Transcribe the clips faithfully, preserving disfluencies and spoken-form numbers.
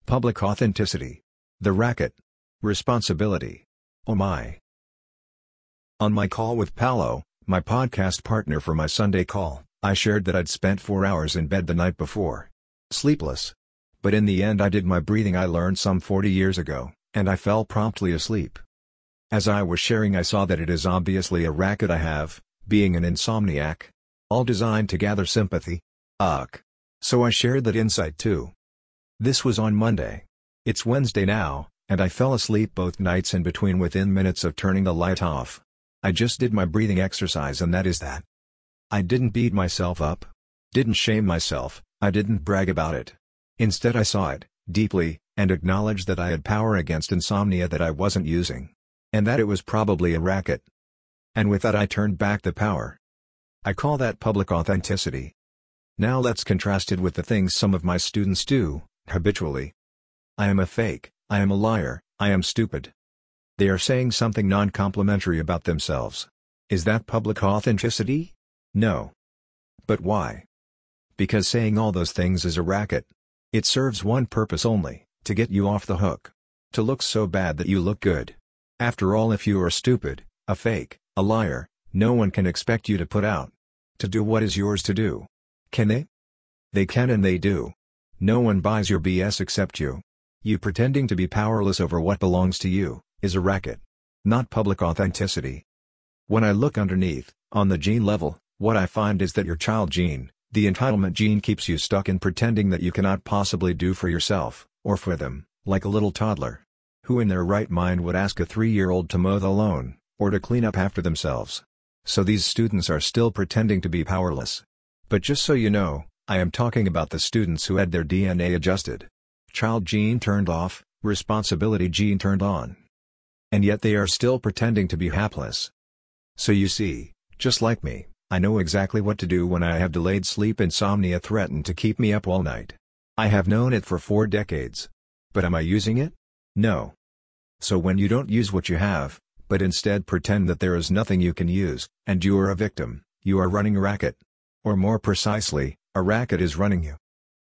Public authenticity. The racket. Responsibility. Oh my. On my call with Paolo, my podcast partner for my Sunday call, I shared that I'd spent four hours in bed the night before. Sleepless. But in the end I did my breathing I learned some forty years ago, and I fell promptly asleep. As I was sharing I saw that it is obviously a racket I have, being an insomniac. All designed to gather sympathy. Ugh. So I shared that insight too. This was on Monday. It's Wednesday now, and I fell asleep both nights in between within minutes of turning the light off. I just did my breathing exercise and that is that. I didn't beat myself up. Didn't shame myself, I didn't brag about it. Instead I saw it, deeply, and acknowledged that I had power against insomnia that I wasn't using. And that it was probably a racket. And with that I turned back the power. I call that public authenticity. Now let's contrast it with the things some of my students do, habitually. I am a fake, I am a liar, I am stupid. They are saying something non-complimentary about themselves. Is that public authenticity? No. But why? Because saying all those things is a racket. It serves one purpose only, to get you off the hook. To look so bad that you look good. After all, if you are stupid, a fake, a liar, no one can expect you to put out. To do what is yours to do. Can they? They can and they do. No one buys your B S except you. You pretending to be powerless over what belongs to you, is a racket. Not public authenticity. When I look underneath, on the gene level, what I find is that your child gene, the entitlement gene, keeps you stuck in pretending that you cannot possibly do for yourself, or for them, like a little toddler. Who in their right mind would ask a three-year-old to mow the lawn, or to clean up after themselves? So these students are still pretending to be powerless. But just so you know, I am talking about the students who had their D N A adjusted. Child gene turned off, responsibility gene turned on. And yet they are still pretending to be hapless. So you see, just like me, I know exactly what to do when I have delayed sleep. Insomnia threaten to keep me up all night. I have known it for four decades. But am I using it? No. So when you don't use what you have, but instead pretend that there is nothing you can use, and you are a victim, you are running a racket. Or more precisely, a racket is running you.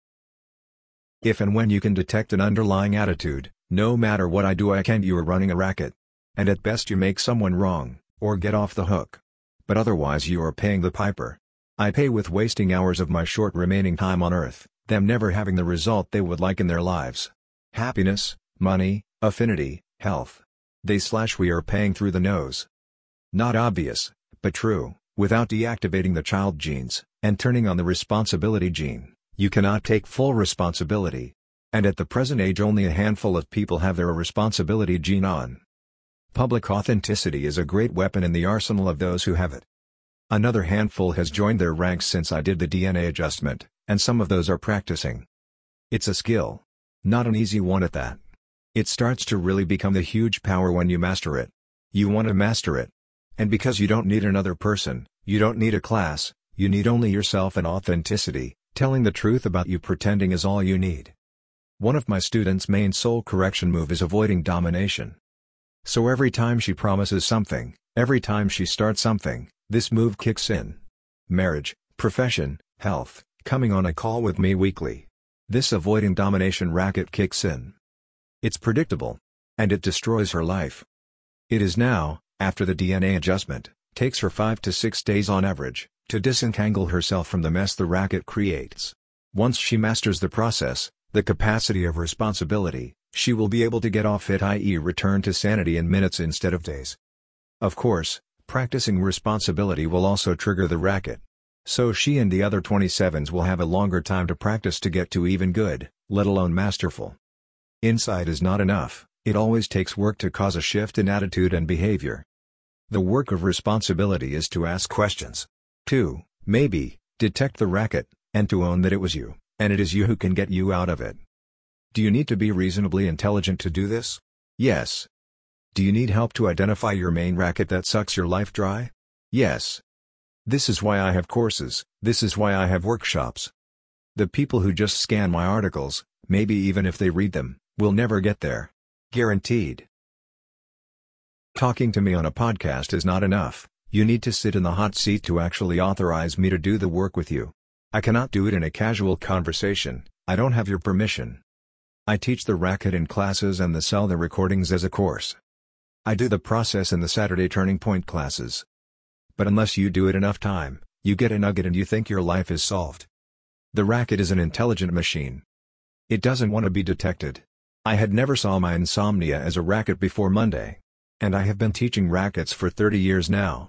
If and when you can detect an underlying attitude, no matter what I do I can't, you are running a racket. And at best you make someone wrong, or get off the hook. But otherwise you are paying the piper. I pay with wasting hours of my short remaining time on earth, them never having the result they would like in their lives. Happiness, money, affinity, health. They slash we are paying through the nose. Not obvious, but true. Without deactivating the child genes, and turning on the responsibility gene, you cannot take full responsibility. And at the present age only a handful of people have their responsibility gene on. Public authenticity is a great weapon in the arsenal of those who have it. Another handful has joined their ranks since I did the D N A adjustment, and some of those are practicing. It's a skill. Not an easy one at that. It starts to really become the huge power when you master it. You want to master it. And because you don't need another person, you don't need a class, you need only yourself and authenticity, telling the truth about you pretending is all you need. One of my students' main soul correction move is avoiding domination. So every time she promises something, every time she starts something, this move kicks in. Marriage, profession, health, coming on a call with me weekly. This avoiding domination racket kicks in. It's predictable. And it destroys her life. It is now, after the D N A adjustment, takes her five to six days on average, to disentangle herself from the mess the racket creates. Once she masters the process, the capacity of responsibility, she will be able to get off it, that is return to sanity in minutes instead of days. Of course, practicing responsibility will also trigger the racket. So she and the other twenty-sevens will have a longer time to practice to get to even good, let alone masterful. Insight is not enough. It always takes work to cause a shift in attitude and behavior. The work of responsibility is to ask questions. To, maybe, detect the racket, and to own that it was you, and it is you who can get you out of it. Do you need to be reasonably intelligent to do this? Yes. Do you need help to identify your main racket that sucks your life dry? Yes. This is why I have courses, this is why I have workshops. The people who just scan my articles, maybe even if they read them, will never get there. Guaranteed. Talking to me on a podcast is not enough, you need to sit in the hot seat to actually authorize me to do the work with you. I cannot do it in a casual conversation, I don't have your permission. I teach the racket in classes and the sell the recordings as a course. I do the process in the Saturday Turning Point classes. But unless you do it enough time, you get a nugget and you think your life is solved. The racket is an intelligent machine. It doesn't want to be detected. I had never saw my insomnia as a racket before Monday. And I have been teaching rackets for thirty years now.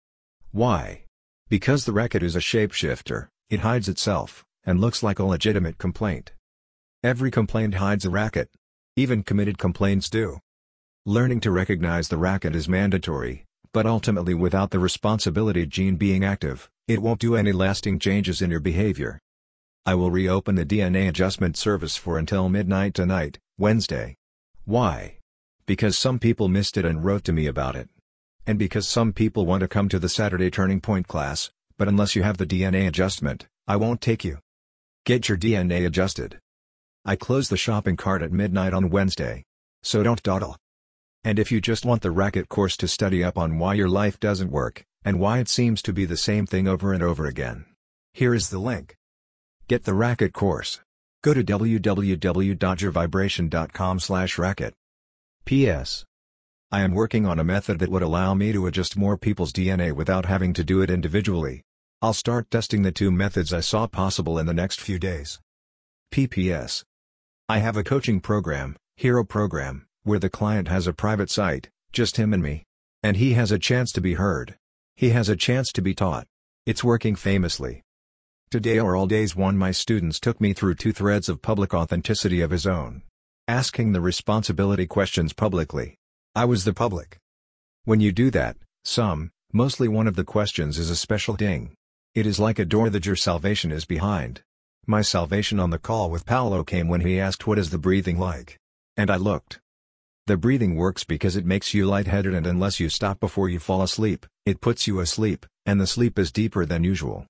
Why? Because the racket is a shapeshifter, it hides itself, and looks like a legitimate complaint. Every complaint hides a racket. Even committed complaints do. Learning to recognize the racket is mandatory, but ultimately without the responsibility gene being active, it won't do any lasting changes in your behavior. I will reopen the D N A adjustment service for until midnight tonight, Wednesday. Why? Because some people missed it and wrote to me about it. And because some people want to come to the Saturday Turning Point class, but unless you have the D N A adjustment, I won't take you. Get your D N A adjusted. I close the shopping cart at midnight on Wednesday. So don't dawdle. And if you just want the racket course to study up on why your life doesn't work, and why it seems to be the same thing over and over again, here is the link. Get the racket course. Go to w w w dot your vibration dot com slash racket. P S. I am working on a method that would allow me to adjust more people's D N A without having to do it individually. I'll start testing the two methods I saw possible in the next few days. P P S. I have a coaching program, Hero Program, where the client has a private site, just him and me. And he has a chance to be heard. He has a chance to be taught. It's working famously. Today or all days one my students took me through two threads of public authenticity of his own. Asking the responsibility questions publicly. I was the public. When you do that, some, mostly one of the questions is a special ding. It is like a door that your salvation is behind. My salvation on the call with Paolo came when he asked what is the breathing like. And I looked. The breathing works because it makes you lightheaded and unless you stop before you fall asleep, it puts you asleep, and the sleep is deeper than usual.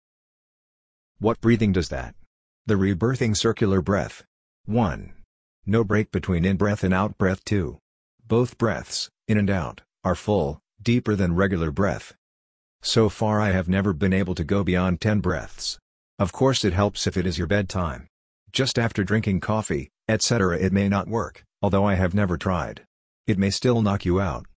What breathing does that? The rebirthing circular breath. one. No break between in-breath and out-breath. two. Both breaths, in and out, are full, deeper than regular breath. So far I have never been able to go beyond ten breaths. Of course it helps if it is your bedtime. Just after drinking coffee, et cetera it may not work, although I have never tried. It may still knock you out.